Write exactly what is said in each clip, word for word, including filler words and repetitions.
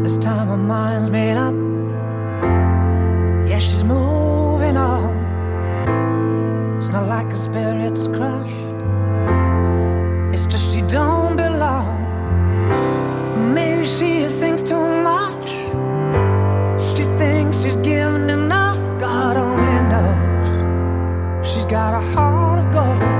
This time her mind's made up. Yeah, she's moving on. It's not like her spirit's crushed, it's just she don't belong. Maybe she thinks too much. She thinks she's given enough. God only knows she's got a heart of gold.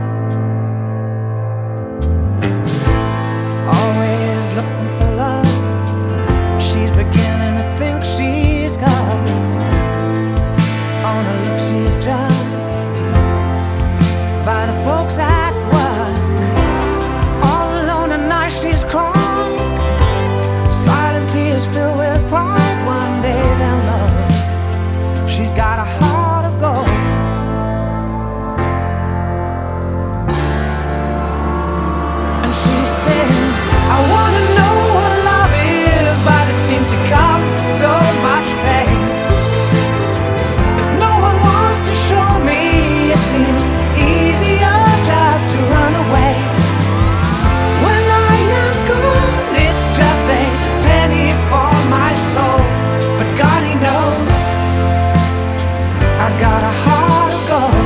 Always looking for love. She's beginning to think she's got. On her look she's judged by the folks at work. All alone at night she's crying, silent tears filled with pride. One day then love, she's got a heart of gold. And she sings, I wanna know what love is, but it seems to come with so much pain. If no one wants to show me, it seems easier just to run away. When I am gone, it's just a penny for my soul. But God, He knows I got a heart of gold.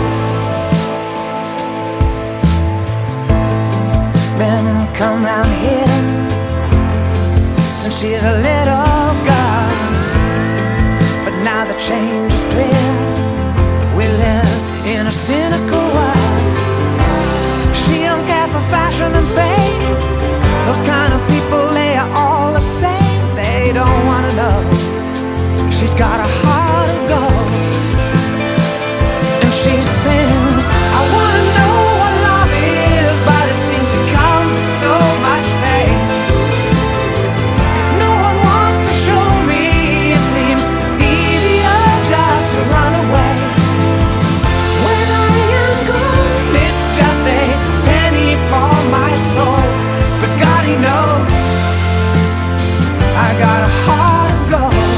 Been come round here since she's a little girl, but now the change is clear. We live in a cynical world. She don't care for fashion and fame. Those kind of people, they are all the same. They don't wanna know she's got a heart of gold. And she sings, I wanna know what love is, but it seems to come with so much pain. If no one wants to show me, it seems easier just to run away. When I am gone, it's just a penny for my soul. But God, He knows I got a heart of gold.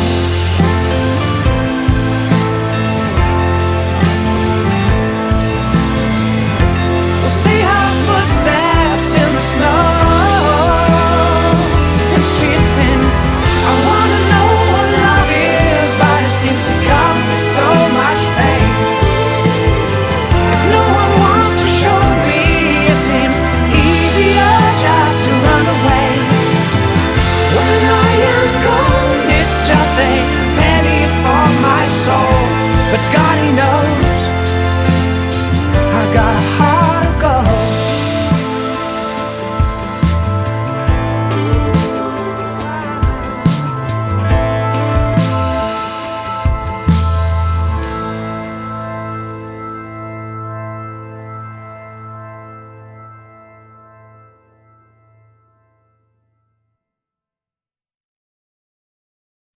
We'll see her footsteps in the snow, and she sings, I wanna know what love is, but it seems to come with so much pain. If no one wants to show me, it seems easier just to run away. When I am gone, it's just a penny for my soul. But God, He knows I got a heart